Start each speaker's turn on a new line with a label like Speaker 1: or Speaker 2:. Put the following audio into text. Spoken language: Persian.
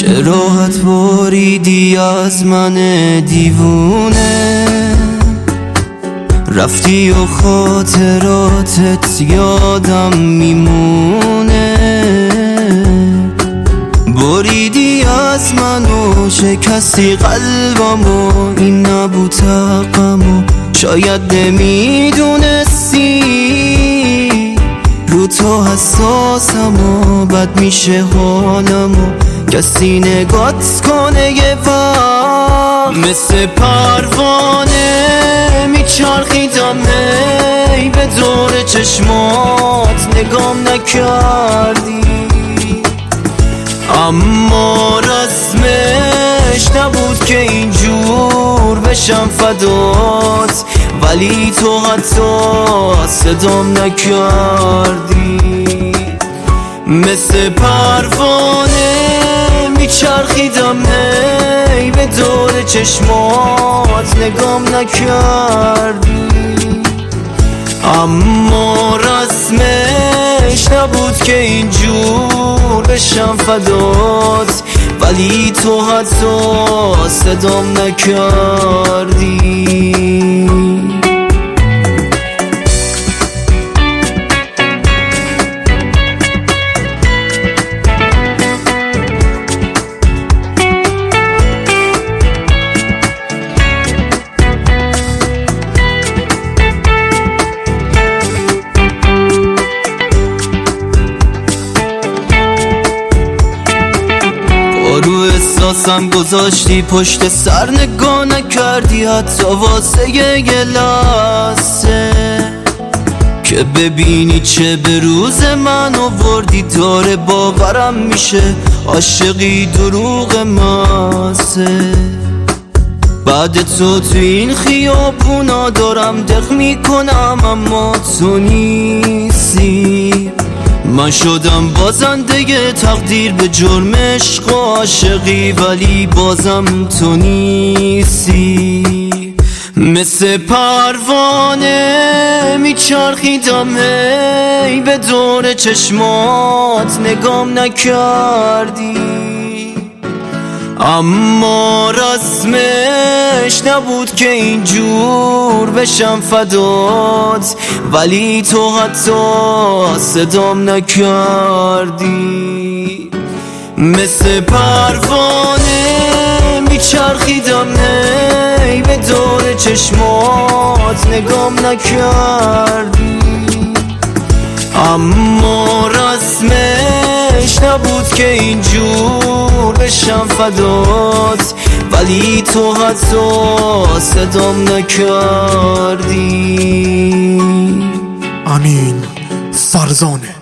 Speaker 1: چه راحت بریدی از من دیوونه، رفتی و خاطراتت یادم میمونه. بریدی از من و شکستی قلبمو، این نبود حقمو، شاید نمیدونستی رو تو حساسم و بد میشه حالمو، کسی نگات کنه یه وقت. مثل پروانه میچرخیدم ای به دور چشمات، نگام نکردی اما رسمش نبود که اینجور بشم فدات، ولی تو حتی صدام نکردی. مثل پروانه میچرخیدم ای به دور چشمات، نگام نکردی اما رسمش نبود که اینجور بشم فدات، ولی تو حتی صدام نکردی. رو احساسم گذاشتی پشت سر، نگاه نکردی حتی واسه یه لحظه که ببینی چه به روز من آوردی. داره باورم میشه عاشقی دروغ ماسه، بعد تو این خیابونا دارم دق میکنم اما تو نیستی. من شدم بازنده تقدیر به جرم عشق و عاشقی، ولی بازم تو نیستی. مثل پروانه میچرخیدم ای به دور چشمات، نگام نکردی اما رسمش نبود که اینجور بشم فدات، ولی تو حتی صدام نکردی. مثل پروانه میچرخیدم ای به دور چشمات، نگام نکردی اما رسمش نبود که اینجور بشم فدات، ولی تو حتی صدام نکردی.
Speaker 2: امین فرزانه.